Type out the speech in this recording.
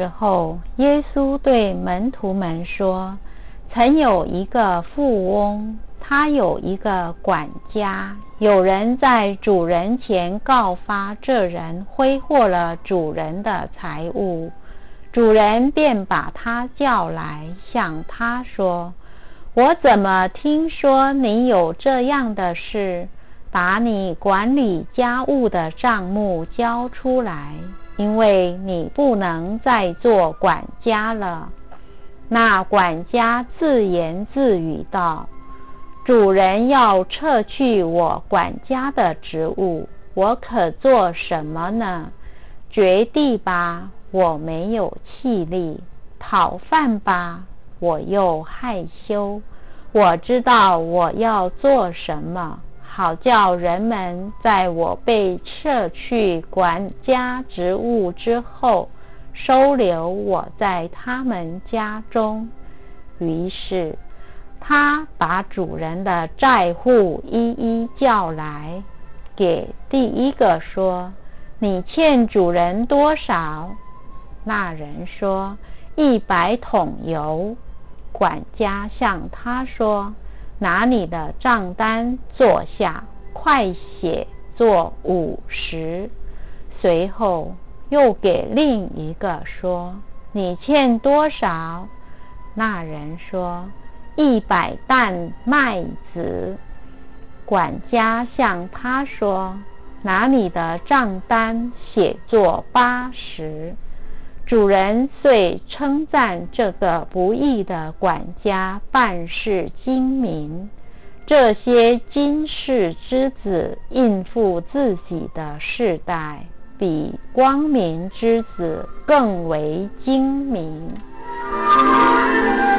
时候，耶稣对门徒们说，曾有一个富翁，他有一个管家，有人在主人前告发这人挥霍了主人的财物，主人便把他叫来，向他说，我怎么听说你有这样的事？把你管理家务的账目交出来，因为你不能再做管家了。那管家自言自语道，主人要撤去我管家的职务，我可做什么呢？掘地吧，我没有气力；讨饭吧，我又害羞。我知道我要做什么，好叫人们在我被撤去管家职务之后，收留我在他们家中。于是他把主人的债户一一叫来，给第一个说，你欠主人多少？那人说，100桶油。管家向他说，拿你的账单坐下，快写作50。随后又给另一个说，你欠多少？那人说，100担麦子。管家向他说，拿你的账单写作80。主人遂称赞这个不义的管家办事精明。这些今世之子应付自己的世代，比光明之子更为精明。